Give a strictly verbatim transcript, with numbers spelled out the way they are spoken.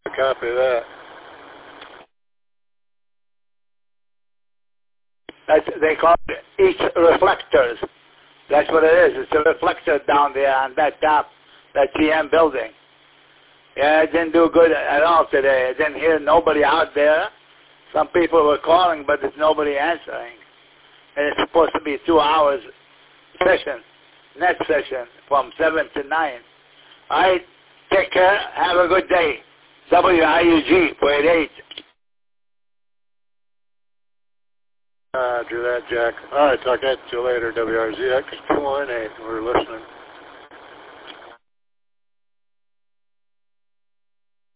Copy that. That's, they call it each reflectors. That's what it is. It's a reflector down there on that top, that G M building. Yeah, it didn't do good at all today. I didn't hear nobody out there. Some people were calling, but there's nobody answering. And it's supposed to be two hours session, net session, from seven to nine. All right, take care. Have a good day. W I U G, point eight. Roger that, Jack. All right, talk to you later, W R Z X two one eight. We're listening.